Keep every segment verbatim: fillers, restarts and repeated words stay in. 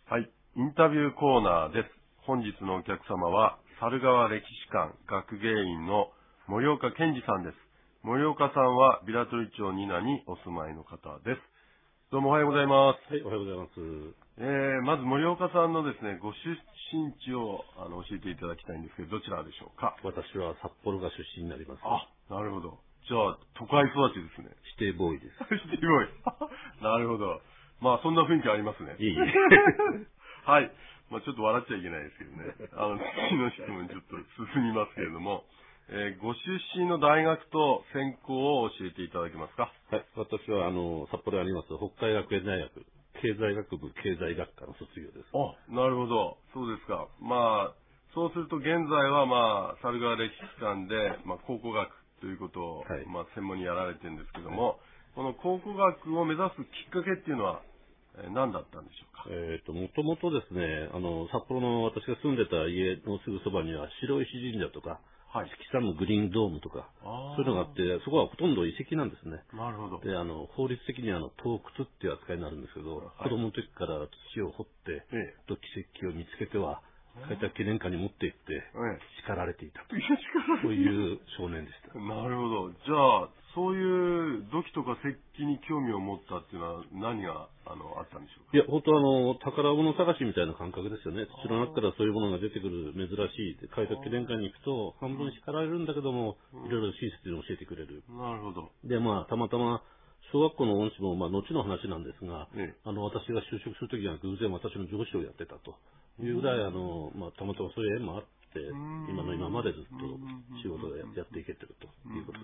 はい、インタビューコーナーです。本日のお客様は、猿川歴史館学芸員の森岡健二さんです。森岡さんは、平取町仁名にお住まいの方です。どうもおはようございます。 はい、おはようございます。 えー、まず森岡さんのですね、ご出身地をあの教えていただきたいんですけど、どちらでしょうか？ 私は札幌が出身になります。 あ、なるほど。じゃあ、都会育ちですね。 指定ボーイです。 指定ボーイ。なるほど。まあ、そんな雰囲気ありますね。 いいえ。 はい。まあ、ちょっと笑っちゃいけないですけどね。あの、次の質問にちょっと進みますけれども、えー、ご出身の大学と専攻を教えていただけますか？ はい、私は、あの、札幌にあります、北海学園大学、経済学部経済学科の卒業です。 あ、なるほど。そうですか。まあ、そうすると現在は、まあ、猿川歴史館で、まあ、考古学ということを、 はい、 まあ、専門にやられてるんですけども、はい、この考古学を目指すきっかけっていうのは、えー、何だったんでしょうか？ えっと、もともとですね、あの、札幌の私が住んでた家のすぐそばには、白石神社とか、はい、四季山のグリーンドームとか、そういうのがあって、そこはほとんど遺跡なんですね。 なるほど。 で、あの、法律的には、あの、盗掘っていう扱いになるんですけど、はい、子供の時から土を掘って、ええ、土器石器を見つけては、開拓記念館に持って行って、ええ、叱られていたと。そういう少年でした。 なるほど。じゃあ、そういう土器とか石器に興味を持ったっていうのは何があのあったんでしょうか？ いや、本当はあの、宝物探しみたいな感覚ですよね。土の中からそういうものが出てくる珍しい。開拓記念館に行くと、半分叱られるんだけども、いろいろ親切に教えてくれる。 なるほど。 で、まあ、たまたま、小学校の恩師も、まあ、後の話なんですが、ええ、あの、私が就職するときには偶然私の上司をやってたというぐらい、あの、まあ、たまたまそういう縁もあって、今の今までずっと仕事でやっていけてるということです。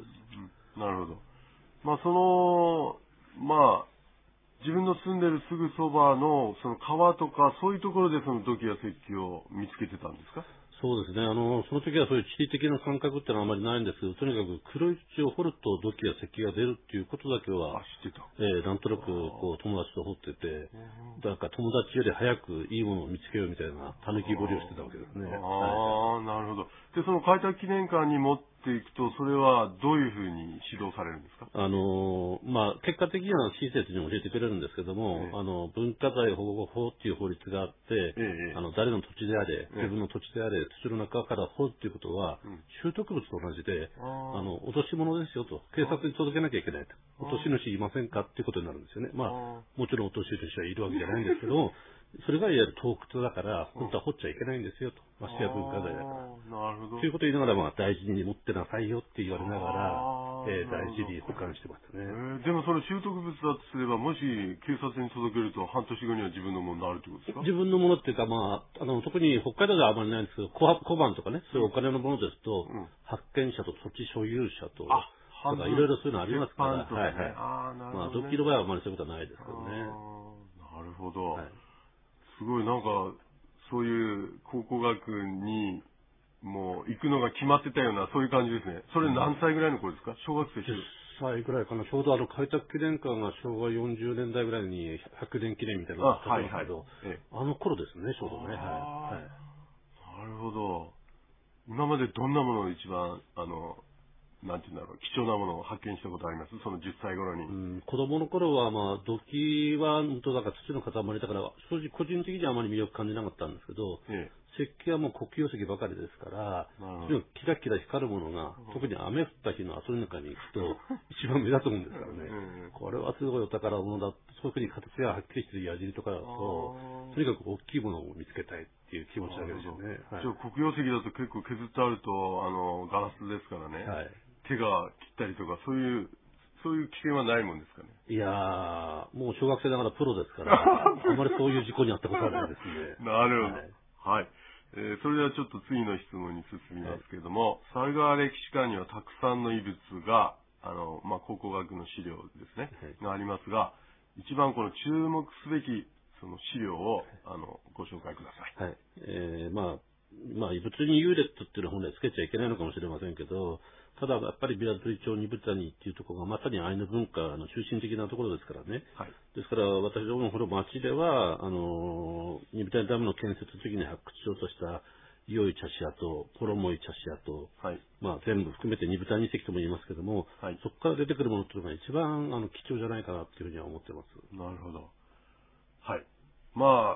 なるほど。まあ、その、まあ、自分の住んでるすぐそばの、その川とか、そういうところでその土器や石器を見つけてたんですか？ そうですね。あの、その時はそういう地理的な感覚ってのはあまりないんですけど、とにかく黒い土を掘ると土器や石器が出るっていうことだけは、 あ、知ってた。 えー、なんとなくこう友達と掘ってて、なんか友達より早くいいものを見つけようみたいな狸掘りをしてたわけですね。 ああ、はい、なるほど。で、その開拓記念館に持っていくと、それはどういうふうに指導されるんですか？ あのー、まあ、結果的には親切に教えてくれるんですけども、ええ、あの、文化財保護法っていう法律があって、ええ、あの、誰の土地であれ、自分の土地であれ、土の中から掘るっていうことは、うん、拾得物と同じで、あの、落とし物ですよと、警察に届けなきゃいけないと。落とし主いませんかっていうことになるんですよね。まあ、もちろん落とし主はいるわけじゃないんですけど、それがいわゆる盗掘だから、本当は掘っちゃいけないんですよと。ましてや文化財だから。 なるほど。 ということを言いながら、まあ、大事に持ってなさいよって言われながら、えー、大事に保管してましたね。 えー、でもその拾得物だとすれば、もし警察に届けると半年後には自分のものになるってことですか？ 自分のものっていうか、まあ、あの、特に北海道ではあまりないんですけど、小小判とかね、そういうお金のものですと、うん、発見者と土地所有者と、あとかいろいろそういうのありますから、ね、はいはい。あなるほど、ね、まあ、ドッキリの場合はあまりそういうことはないですけどね。 なるほど。はい、すごいなんか、そういう考古学に、もう行くのが決まってたような、そういう感じですね。それ何歳ぐらいの頃ですか？小学生？ じゅっさいぐらいかな。ちょうどあの開拓記念館が昭和よんじゅうねんだいぐらいにひゃくねん記念みたいなのがあったんですけど、あ、はいはい、あの頃ですね、ちょうどね。はい。 なるほど。今までどんなものを一番、あの、なんていうんだろう、貴重なものを発見したことあります？そのじゅっさい頃に。 うん、子供の頃は、まあ、土器は、本当だから土の塊だから、正直個人的にはあまり魅力感じなかったんですけど、ええ、石器はもう黒曜石ばかりですから、キラキラ光るものが、特に雨降った日の遊びの中に行くと、一番目立つもんですからね。これはすごいお宝物だ。特に形がはっきりしてる矢尻とかだと、とにかく大きいものを見つけたいっていう気持ちだけですよね。 はい、じゃあ黒曜石だと結構削ってあると、あの、ガラスですからね。はい、手が切ったりとか、そういう、そういう危険はないもんですかね。 いやー、もう小学生ながらプロですから、あまりそういう事故に遭ったことはないですね。 なるほど。はい。はい、えー、それではちょっと次の質問に進みますけれども、はい、猿川歴史館にはたくさんの遺物が、あの、まあ、考古学の資料ですね、はい、がありますが、一番この注目すべき、その資料を、あの、ご紹介ください。 はい。えー、まあ、まあ、異物に優劣っていうのは本来つけちゃいけないのかもしれませんけど、ただやっぱり平取町二部谷っていうところがまさにアイヌ文化の中心的なところですからね。はい、ですから私どものこの町では、あの、二部谷ダムの建設の時に発掘しようとした伊予井茶師跡、ポロモイ茶師跡、はい、まあ全部含めて二部谷遺跡とも言いますけども、はい、そこから出てくるものっていうのが一番あの貴重じゃないかなっていうふうには思ってます。 なるほど。はい。まあ、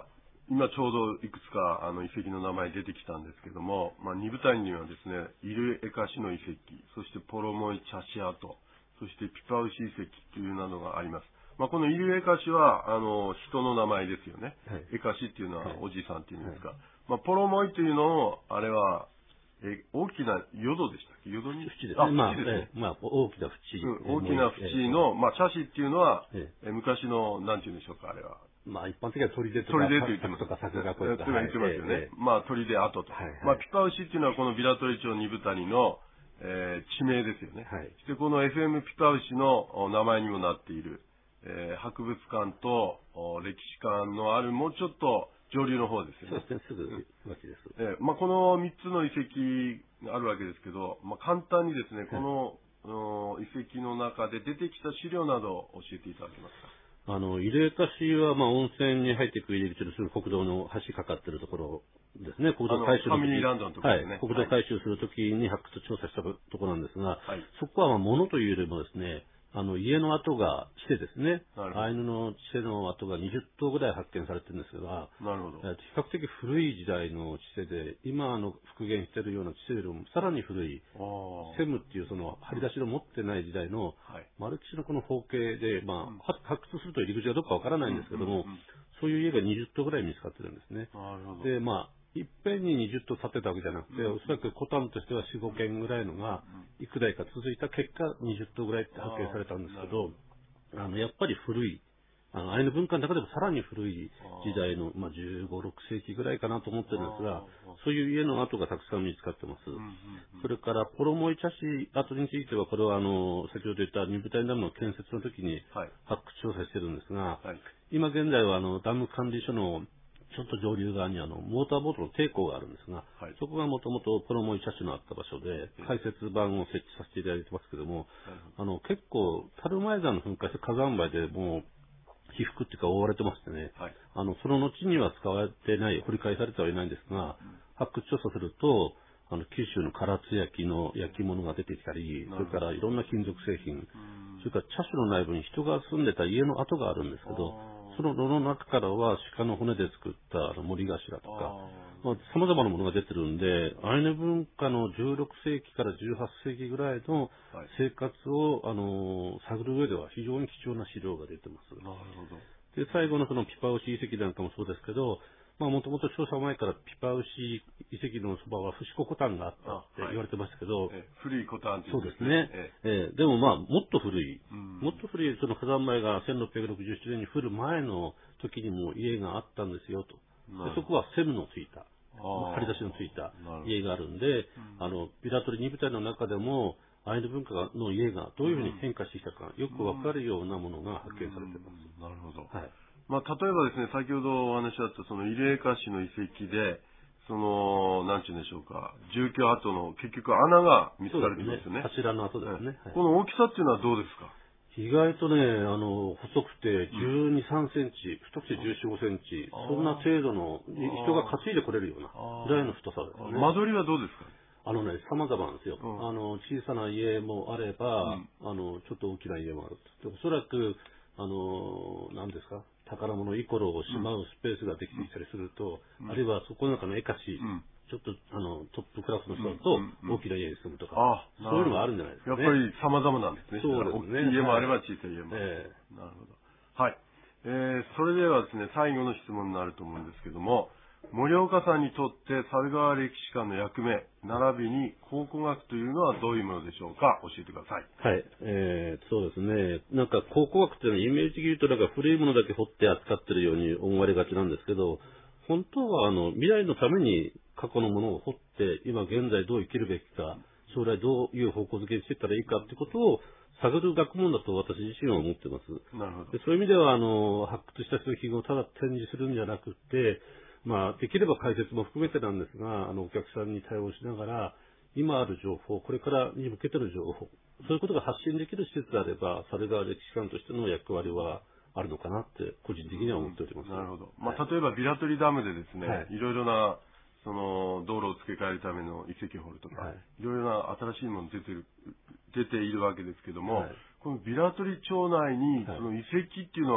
今ちょうどいくつかあの遺跡の名前出てきたんですけども、まあ、二部谷にはですね、イルエカシの遺跡、そしてポロモイチャシ跡、そしてピパウシ遺跡というなどがあります。まあ、このイルエカシはあの人の名前ですよね。はい、エカシっていうのはおじさんっていうんですか。はい、まあ、ポロモイというのを、あれは、え大きな淀でしたっけ？淀に縁ですね。あ、 まあ、ですね。 まあ、大きな縁。 うん、大きな縁の、まあ、チャシっていうのは、ええ、昔の、なんていうんでしょうか、あれは。 まあ、一般的には砦とか、 砦と言ってます。 とか桜がこうやって言ってますよね。まあ、砦跡と。はいはい、まあ、ピパウシっていうのはこのビラトリ町二部谷の、えー、地名ですよね。はい、で、この エフエム ピパウシの名前にもなっている、えー、博物館と歴史館のあるもうちょっと上流の方ですよね。 そうですね、すぐ脇です。 えー、まあ、このみっつの遺跡があるわけですけど、まあ、簡単にですね、この、はい、遺跡の中で出てきた資料などを教えていただけますか。 あの、イルエカシは、まあ、温泉に入っていく入り口のすぐ国道の橋かかってるところですね。国道改修の時に、 ランドのところですね。 はい。国道改修するときに発掘調査したところなんですが、はい、そこは、まあ、物というよりもですね、あの、家の跡が、地勢ですね。アイヌの地勢の跡がにじゅっとうぐらい発見されてるんですが、 なるほど。 比較的古い時代の地勢で、今あの復元しているような地勢よりもさらに古い、セムっていうその張り出しの持ってない時代の、はい、マルチのこの方形で、まあ、うん、発掘すると入り口がどこかわからないんですけども、うんうんうん、そういう家がにじゅっとうぐらい見つかってるんですね。 なるほど。 で、まあ、いっぺんににじゅっとう建てたわけじゃなくて、うん、おそらくコタンとしてはよん、ごけんぐらいのが、いくだいか続いた結果、にじゅっとうぐらいって発見されたんですけど、あの、やっぱり古い、あの、アイヌ文化の中でもさらに古い時代の、まあ、じゅうご、ろくせいきぐらいかなと思ってるんですが、そういう家の跡がたくさん見つかってます。うんうんうん、それから、ポロモイチャシ跡については、これはあの、先ほど言った二部隊ダムの建設の時に発掘調査してるんですが、はい、今現在はあの、ダム管理所のちょっと上流側にあの、モーターボートの抵抗があるんですが、はい、そこがもともとポロモイチャシのあった場所で、解説板を設置させていただいてますけども、あの、結構、樽前山の噴火して火山灰でもう、被覆っていうか覆われてましてね、はい、あの、その後には使われてない、掘り返されてはいないんですが、うん、発掘調査すると、あの、九州の唐津焼の焼き物が出てきたり、それからいろんな金属製品、うん、それから茶種の内部に人が住んでた家の跡があるんですけど、その炉の中からは鹿の骨で作ったあの森頭とか、まあ、様々なものが出てるんで、アイヌ文化のじゅうろくせいきからじゅうはっせいきぐらいの生活を、あの探る上では非常に貴重な資料が出てます。 なるほど。 で、最後のそのピパウシ遺跡なんかもそうですけど、まあもともと調査前からピパウシ遺跡のそばはフシココタンがあったって言われてましたけど、 え古いコタンっていうんですね。そうですね。ええ、でもまあもっと古い、うん、もっと古いその火山灰がせんろっぴゃくろくじゅうななねんに降る前の時にも家があったんですよと。でそこはセムのついた、張り出しのついた家があるんで、うん、あの、ビラトリに部隊の中でも、アイヌ文化の家がどういうふうに変化してきたか、よくわかるようなものが発見されています。 うんうん、なるほど。はい。まあ、例えばですね、先ほどお話しあったそのイレーカシの遺跡で、その、なんていうんでしょうか、住居跡の結局穴が見つかれてますよね。 柱の跡ですね。 はい、この大きさっていうのはどうですか？ 意外とね、あの、細くてじゅうに、さんセンチ、太くてじゅうよん、ごセンチ、そんな程度の、人が担いでこれるようなぐらいの太さですね。 間取りはどうですか？ あのね、様々なんですよ。うん、あの、小さな家もあれば、うん、あの、ちょっと大きな家もある。おそらく、あの、何ですか、宝物イコロをしまうスペースができていたりすると、うん、あるいはそこの中の絵歌詞、うんちょっと、あの、トップクラスの人だと、大きな家に住むとか、うんうん、そういうのがあるんじゃないですかね。 やっぱり様々なんですね。 そうですね。 大きい家もあれば小さい家もある。えー、なるほど。はい。えー、それではですね、最後の質問になると思うんですけども、森岡さんにとって猿川歴史館の役目、並びに考古学というのはどういうものでしょうか？教えてください。 はい。えー、そうですね。なんか考古学っていうのはイメージ的に言うとなんか古いものだけ掘って扱ってるように思われがちなんですけど、本当はあの未来のために過去のものを掘って今現在どう生きるべきか、将来どういう方向づけにしていったらいいかってことを探る学問だと私自身は思ってます。 なるほど。 でそういう意味ではあの発掘した作品をただ展示するんじゃなくて、まあできれば解説も含めてなんですが、あのお客さんに対応しながら今ある情報、これからに向けての情報、そういうことが発信できる施設であれば、猿川歴史館としての役割はあるのかなって個人的には思っております。 うん、なるほど。まあ、はい、例えばビラトリダムでですね、はい、いろいろなその道路を付け替えるための遺跡掘るとか、はい、いろいろな新しいもの出てる出ているわけですけども、はい、このビラトリ町内にその遺跡っていうのは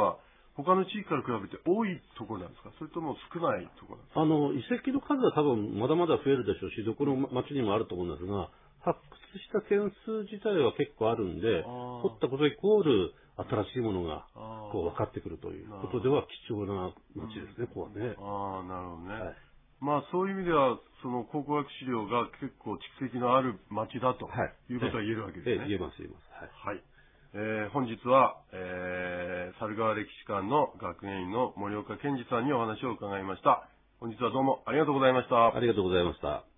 他の地域から比べて多いところなんですか、それとも少ないところなんですか。 あの、遺跡の数は多分まだまだ増えるでしょうし、どこの町にもあると思うんですが、発掘した件数自体は結構あるんで、掘ったことイコール新しいものがこう分かってくるということでは貴重な町ですね、ここはね。 ああ、なるほどね。はい、まあそういう意味では、その考古学資料が結構蓄積のある町だということは言えるわけですね。 はい、言えます、言えます。 はい。はい、えー、本日は、えー、猿川歴史館の学芸員の森岡健二さんにお話を伺いました。本日はどうもありがとうございました。 ありがとうございました。